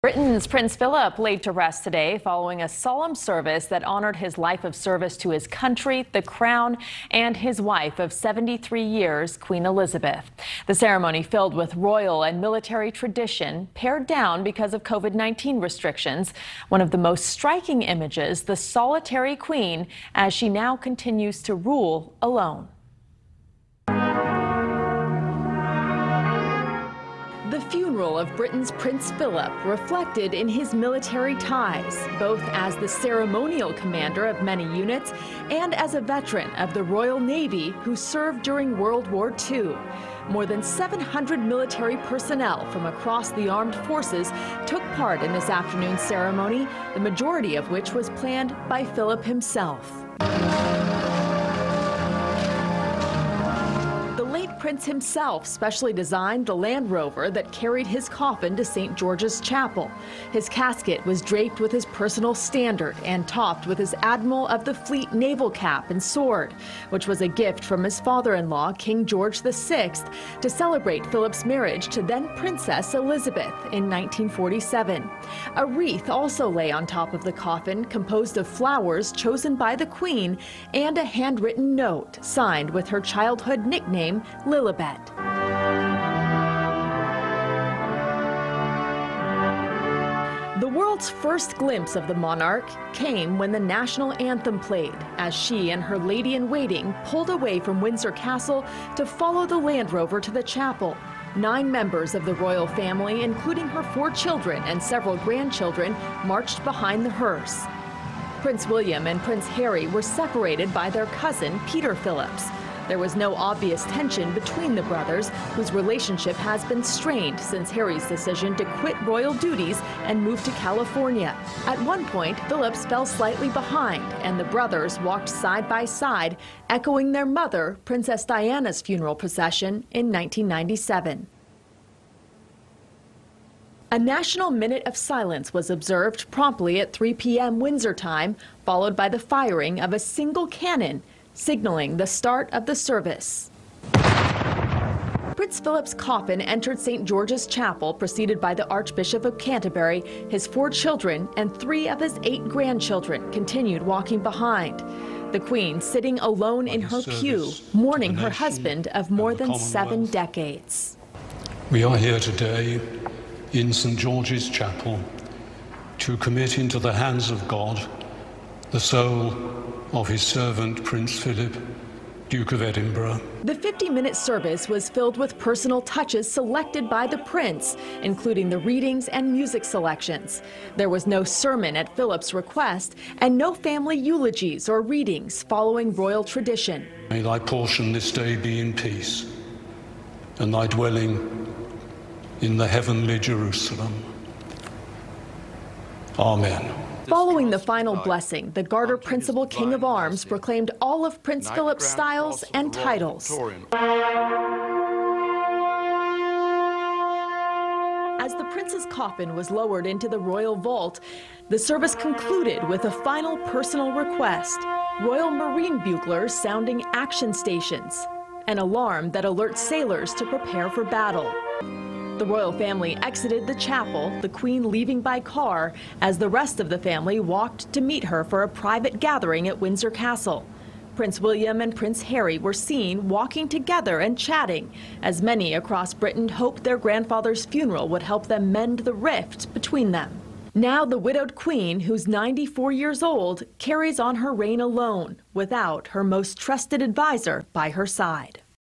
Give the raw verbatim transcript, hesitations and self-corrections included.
Britain's Prince Philip laid to rest today following a solemn service that honored his life of service to his country, the crown, and his wife of seventy-three years, Queen Elizabeth. The ceremony, filled with royal and military tradition, pared down because of COVID nineteen restrictions. One of the most striking images, the solitary Queen, as she now continues to rule alone. The funeral of Britain's Prince Philip reflected in his military ties, both as the ceremonial commander of many units and as a veteran of the Royal Navy who served during World War Two. More than seven hundred military personnel from across the armed forces took part in this afternoon's ceremony, the majority of which was planned by Philip himself. The late Prince himself specially designed the Land Rover that carried his coffin to Saint George's Chapel. His casket was draped with his personal standard and topped with his Admiral of the Fleet naval cap and sword, which was a gift from his father-in-law, King George the Sixth, to celebrate Philip's marriage to then Princess Elizabeth in nineteen forty-seven. A wreath also lay on top of the coffin, composed of flowers chosen by the Queen and a handwritten note signed with her childhood nickname, Lilibet. The world's first glimpse of the monarch came when the national anthem played, as she and her lady-in-waiting pulled away from Windsor Castle to follow the Land Rover to the chapel. Nine members of the royal family, including her four children and several grandchildren, marched behind the hearse. Prince William and Prince Harry were separated by their cousin, Peter Phillips. There was no obvious tension between the brothers, whose relationship has been strained since Harry's decision to quit royal duties and move to California. At one point, Phillips fell slightly behind, and the brothers walked side by side, echoing their mother, Princess Diana's funeral procession in nineteen ninety-seven. A national minute of silence was observed promptly at three p m Windsor time, followed by the firing of a single cannon, signaling the start of the service. Prince Philip's coffin entered Saint George's Chapel, preceded by the Archbishop of Canterbury. His four children and three of his eight grandchildren continued walking behind. The Queen sitting alone in her pew, mourning her husband of more than seven decades. We are here today in Saint George's Chapel to commit into the hands of God the soul of his servant Prince Philip, Duke of Edinburgh. The fifty-minute service was filled with personal touches selected by the Prince, including the readings and music selections. There was no sermon at Philip's request, and no family eulogies or readings following royal tradition. May thy portion this day be in peace, and thy dwelling in the heavenly Jerusalem. Amen. Following the final blessing, the Garter Principal King of Arms proclaimed all of Prince Philip's styles and titles. As the prince's coffin was lowered into the royal vault, the service concluded with a final personal request: Royal Marine buglers sounding action stations, an alarm that alerts sailors to prepare for battle. The royal family exited the chapel, the Queen leaving by car, as the rest of the family walked to meet her for a private gathering at Windsor Castle. Prince William and Prince Harry were seen walking together and chatting, as many across Britain hoped their grandfather's funeral would help them mend the rift between them. Now the widowed Queen, who's ninety-four years old, carries on her reign alone, without her most trusted advisor by her side.